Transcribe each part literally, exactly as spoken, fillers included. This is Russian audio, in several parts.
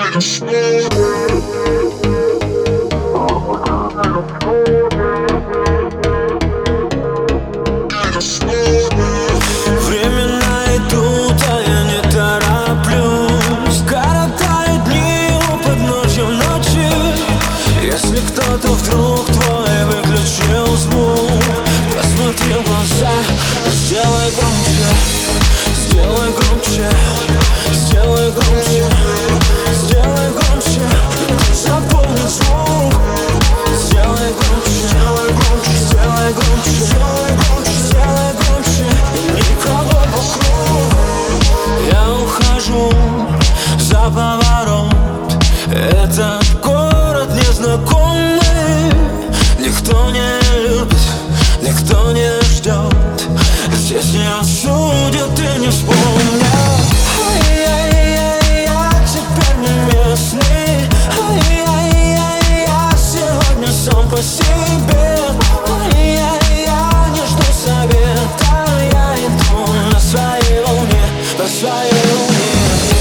Времена идут, а я не тороплюсь. Коротают дни у подножья ночи. Если кто-то вдруг твой выключил звук, посмотри в глаза, сделай громче, сделай громче, сделай громче, сделай громче, заполни звук. Сделай громче, сделай громче, сделай громче, сделай громче, сделай громче, и никого вокруг. Я ухожу за поворот, этот город незнакомый. Никто не любит, никто не ждет. Здесь не осудят и не вспомнят. Ай-яй-яй, я теперь не местный. Ай-яй-яй, я сегодня сам по себе. Ай-яй, я не жду совета, я иду на своей волне, на своей волне.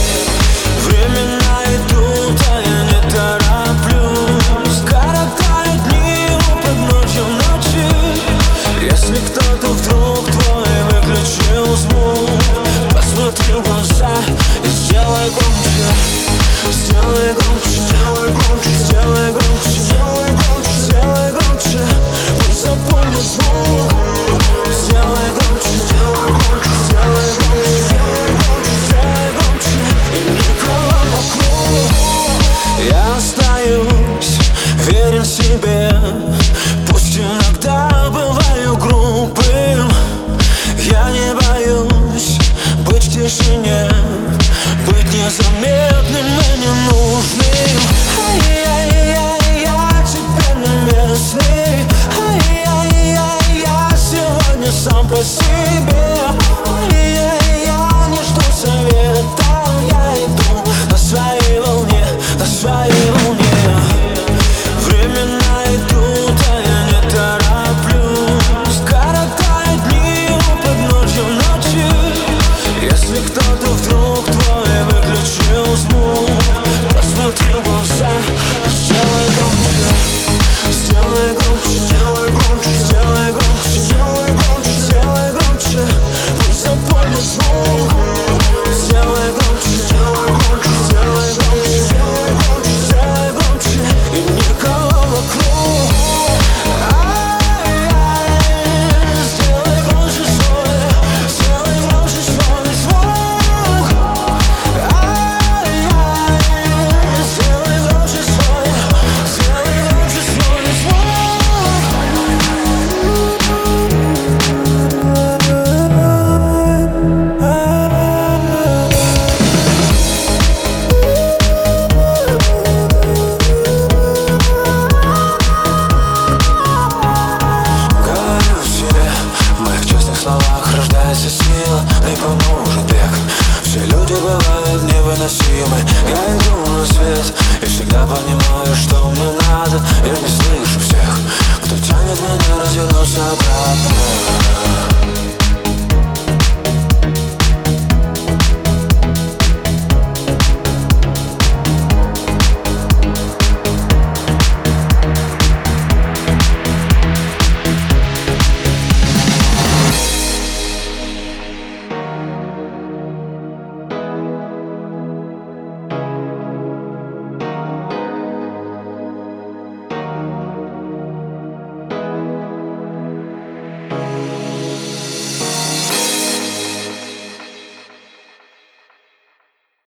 Времена идут, а я не тороплюсь. Коротают дни у подножья ночи. Если кто-то вдруг твой выключил звук, посмотри в глаза и сделай громче, сделай громче, сделай громче, сделай громче, сделай громче, сделай громче, пусть запомнит звук. Сделай громче, сделай громче, сделай громче, сделай громче, сделай громче, и никого вокруг. Я остаюсь верен себе, пусть иногда бываю грубым. Я не боюсь быть в тишине, быть незаметным и ненужным. Ай-яй-яй, я теперь не местный. Ай-яй-яй, я сегодня сам по себе.